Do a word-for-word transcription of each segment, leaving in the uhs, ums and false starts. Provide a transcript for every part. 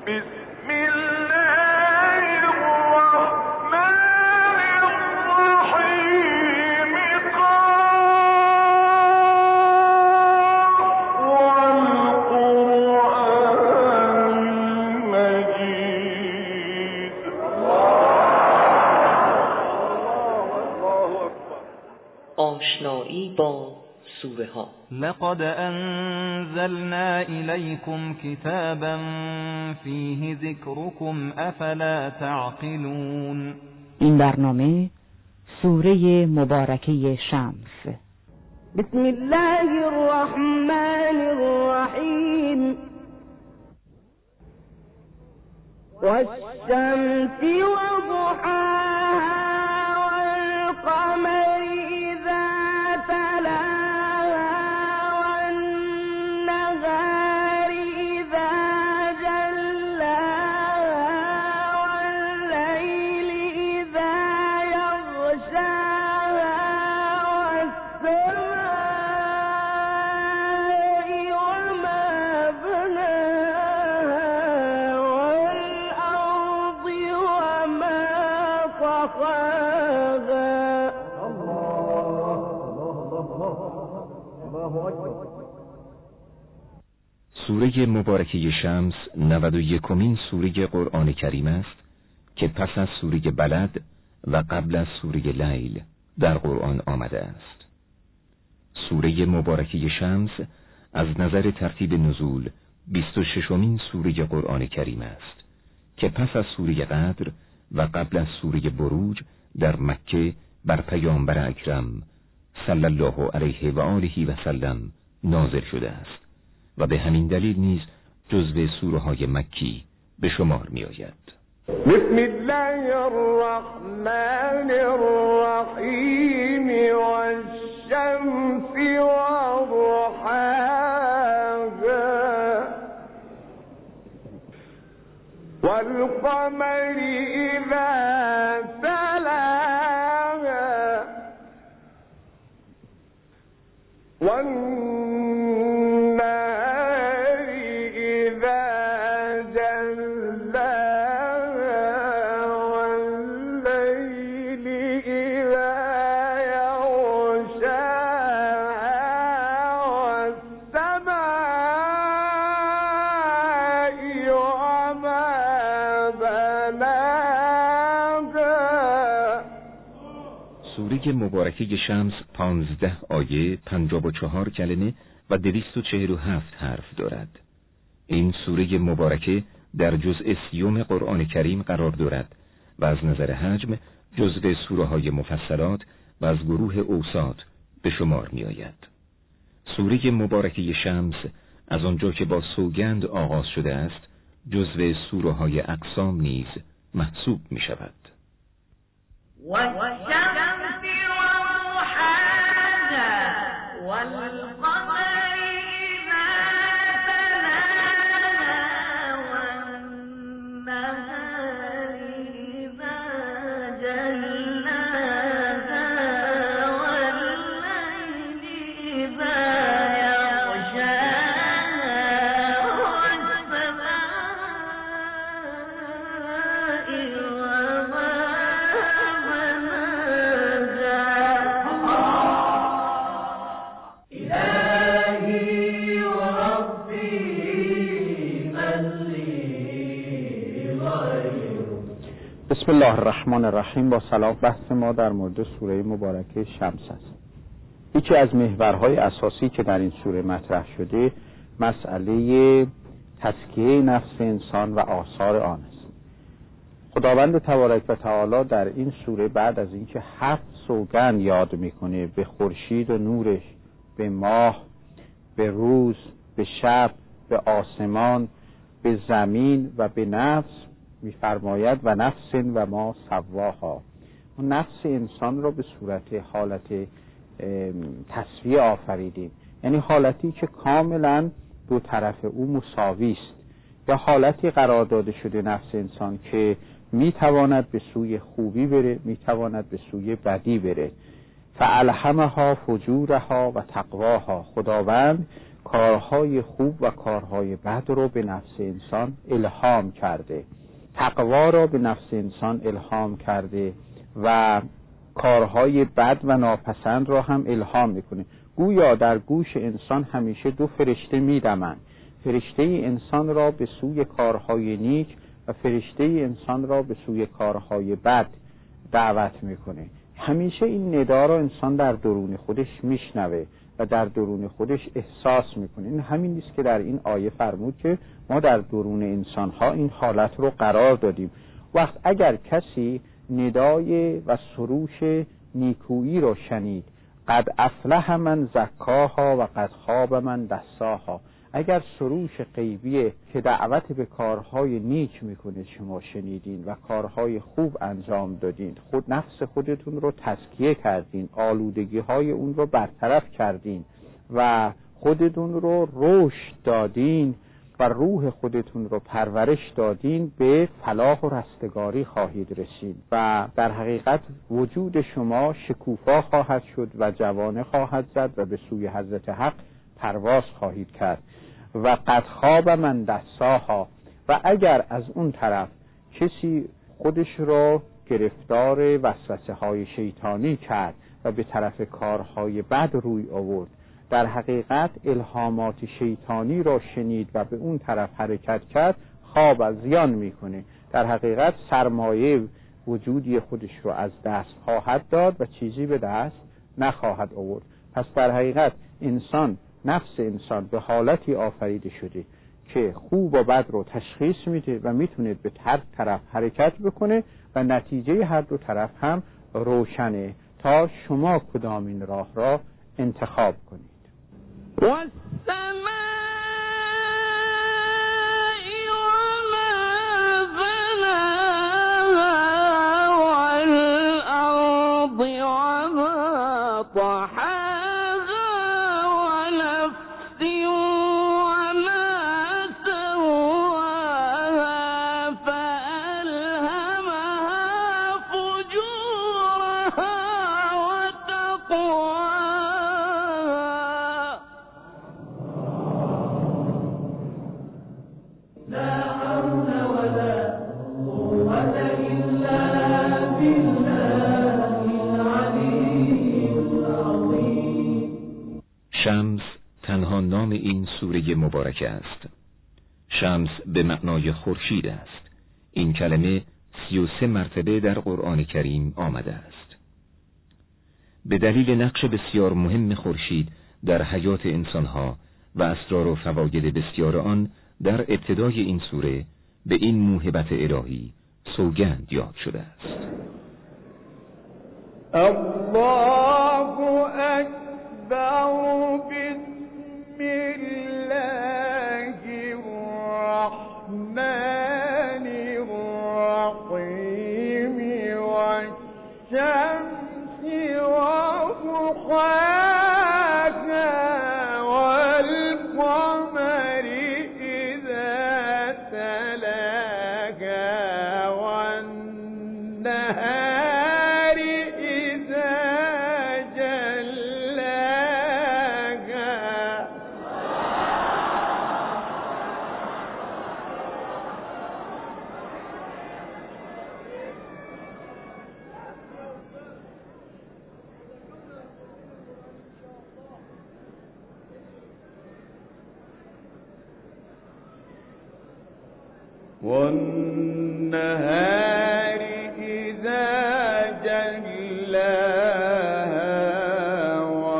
آشنایی با سوره ها. لقد انزلنا الیکم کتابا فیه ذکرکم افلا تعقلون. این برنامه سوره مبارکه شمس. بسم الله الرحمن الرحیم. والشمس وضحاها والقمر سوره مبارکه شمس نود و یکمین سوره قرآن کریم است که پس از سوره بلد و قبل از سوره لیل در قرآن آمده است. سوره مبارکه شمس از نظر ترتیب نزول بیست و ششمین سوره قرآن کریم است که پس از سوره قدر و قبل از سوره بروج در مکه بر پیامبر اکرم صلی الله علیه و آله و سلم نازل شده است و به همین دلیل نیز جزو سوره های مکی به شمار می آید. بسم الله الرحمن الرحیم. والشمس وضحاها والقمر اذا تلاها والنهار اذا جلاها والليل اذا يغشاها والسماء وما بناها. سوره مبارکه شمس پانزده آیه، پنجاه و چهار کلمه و دویست و چهل و هفت حرف دارد. این سوره مبارکه در جزء سیوم قرآن کریم قرار دارد و از نظر حجم جزء سوره های مفصلات و از گروه اوساط به شمار می آید. سوره مبارکه شمس از آنجا که با سوگند آغاز شده است جزء سوره های اقسام نیز محسوب می شود. والشمس وضحاها والقمر إذا تلاها والنهار إذا جلاها والليل إذا يغشاها والسماء وما بسم الله الرحمن الرحیم. با سلام بحث ما در مورد سوره مبارکه شمس است. یکی از محورهای اساسی که در این سوره مطرح شده مسئله تزکیه نفس انسان و آثار آن است. خداوند تبارک و تعالی در این سوره بعد از اینکه هفت سوگند یاد میکنه به خورشید و نورش، به ماه، به روز، به شب، به آسمان، به زمین و به نفس می‌فرماید و نفس و ما سواها. اون نفس انسان را به صورت حالت تسویه آفریدیم، یعنی حالتی که کاملا دو طرف او مساوی است، یا حالتی قرار داده شده نفس انسان که میتواند به سوی خوبی بره، میتواند به سوی بدی بره. فالهمها فجورها و تقواها. خداوند کارهای خوب و کارهای بد رو به نفس انسان الهام کرده، تقوا را به نفس انسان الهام کرده و کارهای بد و ناپسند را هم الهام میکنه. گویا در گوش انسان همیشه دو فرشته میدمند، فرشته انسان را به سوی کارهای نیک و فرشته انسان را به سوی کارهای بد دعوت میکنه. همیشه این ندا را انسان در درون خودش میشنوه و در درون خودش احساس میکنه. این همین نیست که در این آیه فرمود که ما در درون انسانها این حالت رو قرار دادیم. وقت اگر کسی ندای و سروش نیکویی رو شنید، قد افلح من زکاها و قد خاب من دساها، اگر سروش غیبیه که دعوت به کارهای نیک میکنه شما شنیدین و کارهای خوب انجام دادین، خود نفس خودتون رو تزکیه کردین، آلودگی های اون رو برطرف کردین و خودتون رو رشد دادین و روح خودتون رو پرورش دادین، به فلاح و رستگاری خواهید رسید و در حقیقت وجود شما شکوفا خواهد شد و جوانه خواهد زد و به سوی حضرت حق پرواز خواهید کرد. و قد خواب من دساها، و اگر از اون طرف کسی خودش را گرفتار وسوسه های شیطانی کرد و به طرف کارهای بد روی آورد، در حقیقت الهامات شیطانی را شنید و به اون طرف حرکت کرد، خواب از زیان میکنه، در حقیقت سرمایه وجودی خودش رو از دست خواهد داد و چیزی به دست نخواهد آورد. پس در حقیقت انسان، نفس انسان به حالتی آفریده شده که خوب و بد رو تشخیص میده و میتونه به هر طرف حرکت بکنه و نتیجه هر دو طرف هم روشنه تا شما کدام این راه را انتخاب کنید. شمس تنها نام این سوره مبارکه است. شمس به معنای خورشید است. این کلمه سی و سه مرتبه در قرآن کریم آمده است. به دلیل نقش بسیار مهم خورشید در حیات انسانها و اسرار و فواید بسیار آن، در ابتدای این سوره به این موهبت الهی سوگند یاد شده است. الله اکبر، بسم الله الرحمن الرحیم، والشمس وضحاها، والقمر اذا تلاها، والنهار اذا جلاها. والنهار إذا جلاها،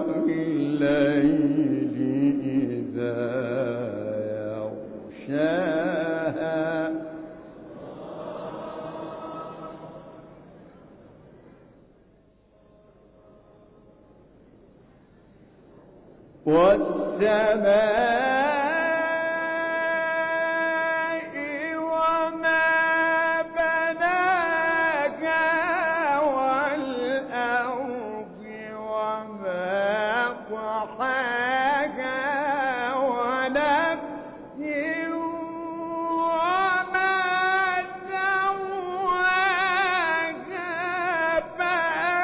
والليل إذا يغشاها. والسماء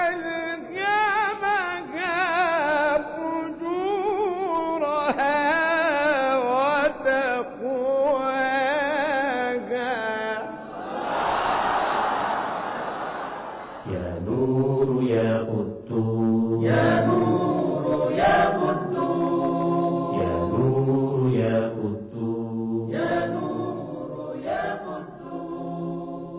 فجورها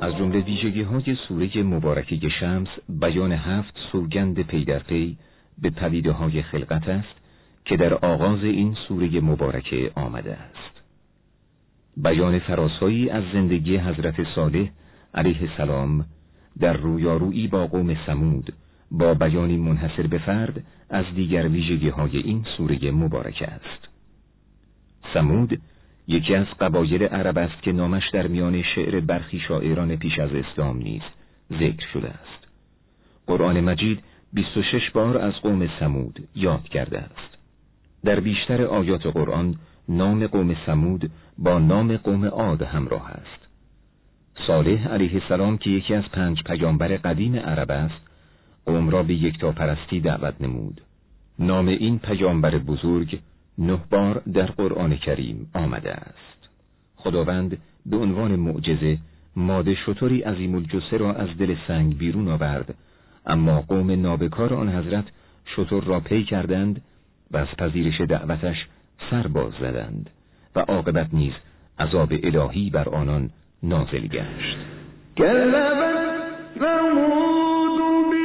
از جمله ویژگی‌های سوره مبارکه شمس بیان هفت سوگند پی در پی به پدیده‌های خلقت است که در آغاز این سوره مبارکه آمده است. بیان فراسایی از زندگی حضرت صالح علیه السلام در رویارویی با قوم ثمود با بیانی منحصر به فرد از دیگر ویژگی‌های این سوره مبارکه است. ثمود یکی از قبایل عرب است که نامش در میان شعر برخی شاعران پیش از اسلام نیز ذکر شده است. قرآن مجید بیست و شش بار از قوم ثمود یاد کرده است. در بیشتر آیات قرآن نام قوم ثمود با نام قوم عاد همراه است. صالح علیه السلام که یکی از پنج پیامبر قدیم عرب است، قوم را به یکتاپرستی دعوت نمود. نام این پیامبر بزرگ نه بار در قرآن کریم آمده است. خداوند به عنوان معجزه ماده شتری عظیم الجثه را از دل سنگ بیرون آورد، اما قوم نابکار آن حضرت شتر را پی کردند و از پذیرش دعوتش سر باز زدند و عاقبت نیز عذاب الهی بر آنان نازل گشت. كذبت ثمود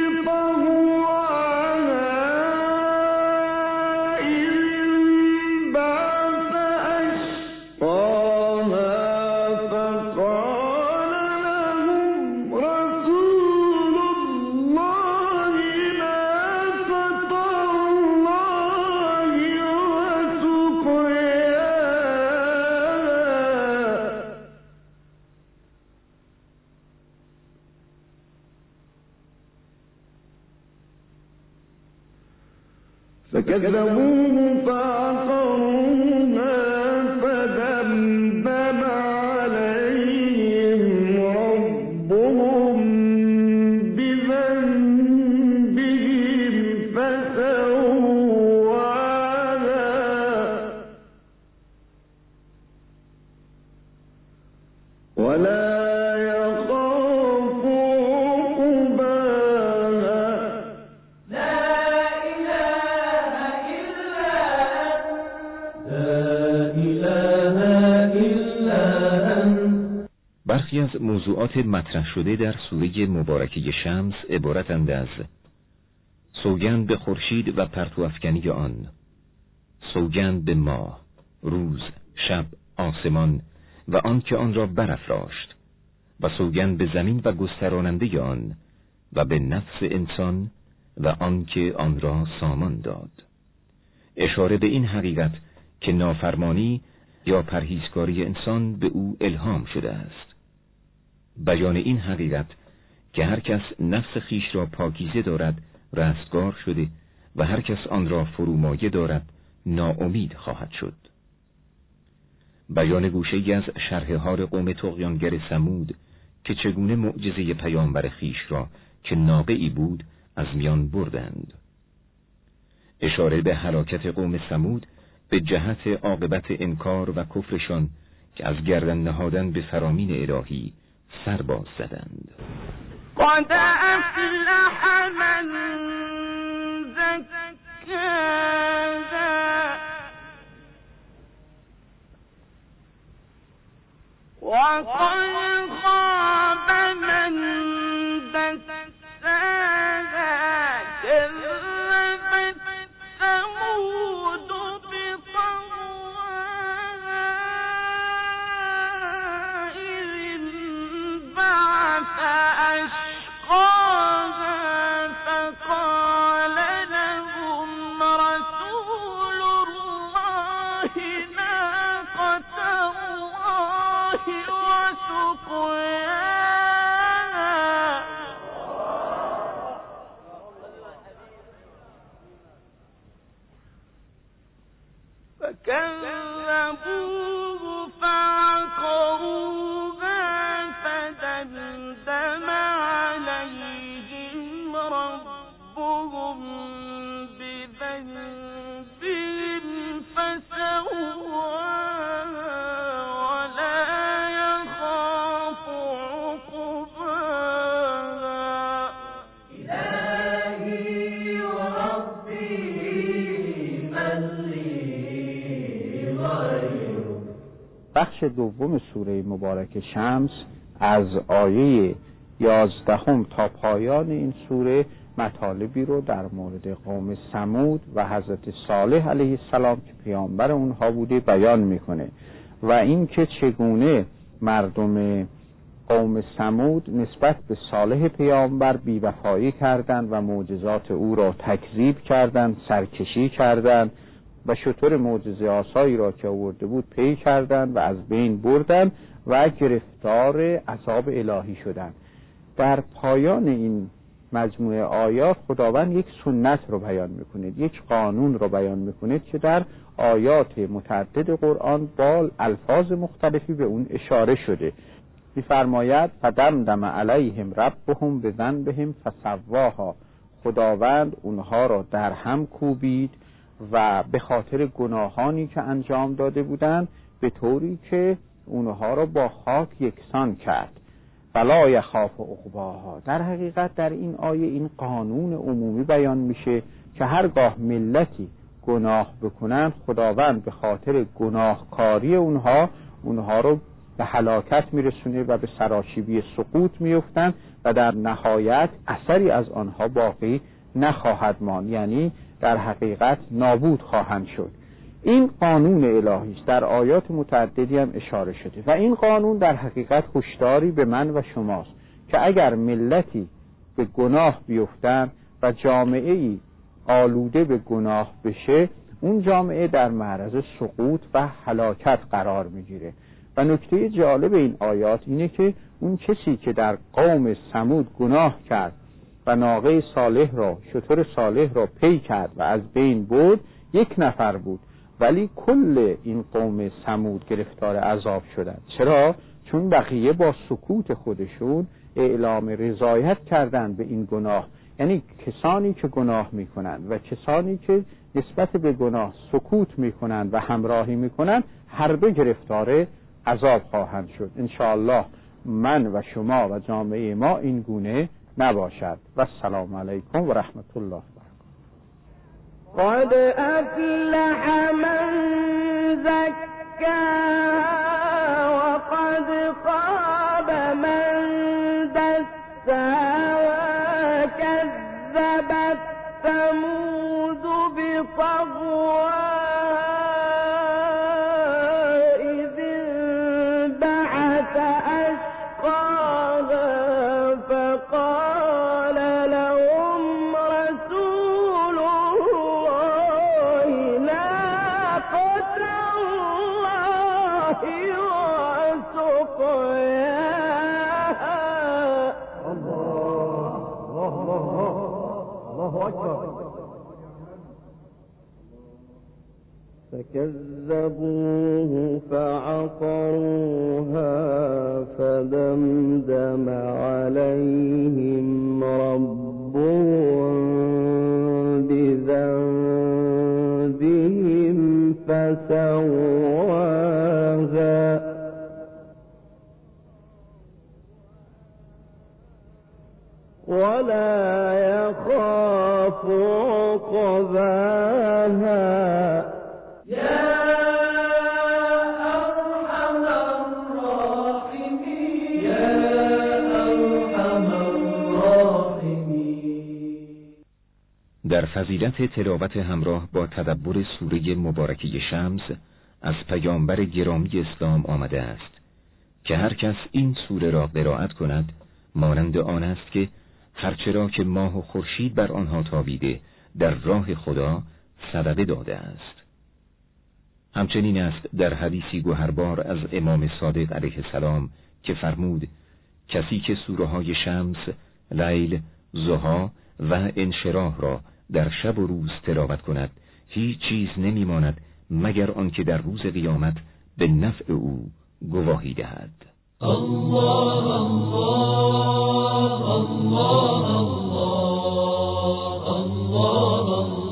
بطغواها إذ انبعث أشقاها فقال لهم رسول الله ناقة الله وسقياها فكذبوه فعقروها فدمدم عليهم ربهم بذنبهم فسواها ولا يخاف عقباها. برخی از موضوعات مطرح شده در سوره مبارکه شمس عبارتند از سوگند به خورشید و پرتو افکنی آن، سوگند به ماه، روز، شب، آسمان و آن که آن را برافراشت، و سوگند به زمین و گستراننده آن و به نفس انسان و آن که آن را سامان داد. اشاره به این حقیقت که نافرمانی یا پرهیزکاری انسان به او الهام شده است. بیان این حقیقت که هر کس نفس خیش را پاکیزه دارد رستگار شده و هر کس آن را فرومایه دارد ناامید خواهد شد. بیان گوشه‌ای از شرح حال قوم طغیانگر ثمود که چگونه معجزه پیامبر خیش را که ناقه‌ای بود از میان بردند. اشاره به هلاکت قوم ثمود به جهت عاقبت انکار و کفرشان که از گردن نهادن به فرامین الهی سر باز زدند. قد أفلح من زكاها وقد خاب من دساها. كذبت ثمود بطغواها إذ انبعث أشقاها فقال لهم رسول الله ناقة الله وسقياها. فكذبوه فعقروها فدمدم عليهم ربهم بذنبهم فسواها ولا يخاف عقباها. إلهي وربي من لي غيره. بخش دوم سوره مبارکه شمس از آیه یازدهم تا پایان این سوره مطالبی رو در مورد قوم ثمود و حضرت صالح علیه السلام که پیامبر اونها بوده بیان میکنه و اینکه چگونه مردم قوم ثمود نسبت به صالح پیامبر بی‌وفایی کردند و معجزات او را تکذیب کردند، سرکشی کردند و شتر معجزه آسایی را که آورده بود پی کردند و از بین بردند و گرفتار عذاب الهی شدند. در پایان این مجموعه آیات خداوند یک سنت رو بیان میکنه، یک قانون رو بیان میکنه که در آیات متعدد قرآن با الفاظ مختلفی به اون اشاره شده. می‌فرماید فدمدم علیهم ربهم بذنبهم فسواها، خداوند اونها را در هم کوبید و به خاطر گناهانی که انجام داده بودند به طوری که اونها را با خاک یکسان کرد. فلا یخاف عقباها. در حقیقت در این آیه این قانون عمومی بیان میشه که هرگاه ملتی گناه بکنند خداوند به خاطر گناهکاری اونها اونها رو به هلاکت میرسونه و به سراشیبی سقوط میفتند و در نهایت اثری از آنها باقی نخواهد ماند، یعنی در حقیقت نابود خواهند شد. این قانون الهی است، در آیات متعددی هم اشاره شده و این قانون در حقیقت هشداری به من و شماست که اگر ملتی به گناه بیفتند و جامعه‌ای آلوده به گناه بشه اون جامعه در معرض سقوط و هلاکت قرار میگیره. و نکته جالب این آیات اینه که اون کسی که در قوم ثمود گناه کرد و ناقه صالح را، شتر صالح را پی کرد و از بین برد یک نفر بود، ولی کل این قوم ثمود گرفتار عذاب شدند. چرا؟ چون بقیه با سکوت خودشون اعلام رضایت کردند به این گناه. یعنی کسانی که گناه میکنند و کسانی که نسبت به گناه سکوت میکنند و همراهی میکنند هر دو گرفتار عذاب خواهند شد. انشاءالله من و شما و جامعه ما این گونه نباشد. و السلام علیکم و رحمت الله و برکاته. قد افلح من زکاها و قد خاب من دساها و کذبت ثمود بطغواها اذ انبعث اشقاها فقال لهم رسول الله ناقة الله وسقياها. الله الله الله أكبر. فكذبوه فعقروها فدمدم عليهم ربهم بذنبهم فسواها ولا يخاف عقباها. در فضیلت تلاوت همراه با تدبر سوره مبارکه شمس از پیامبر گرامی اسلام آمده است که هر کس این سوره را قرائت کند مانند آن است که هرچرا که ماه و خورشید بر آنها تابیده در راه خدا صدقه داده است. همچنین است در حدیثی گوهربار از امام صادق علیه السلام که فرمود کسی که سوره های شمس، لیل، ضحی و انشراح را در شب و روز تلاوت کند هیچ چیز نمی ماند مگر آنکه در روز قیامت به نفع او گواهی دهد. الله الله الله الله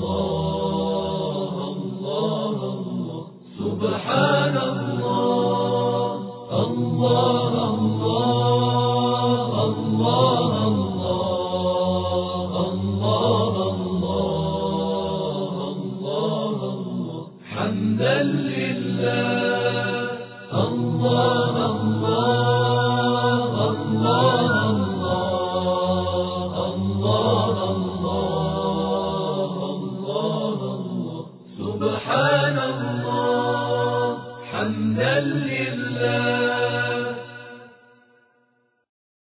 الله الله الله سبحان الله الله الله الله الله الله الله حمدا لله الله الله حمدا لله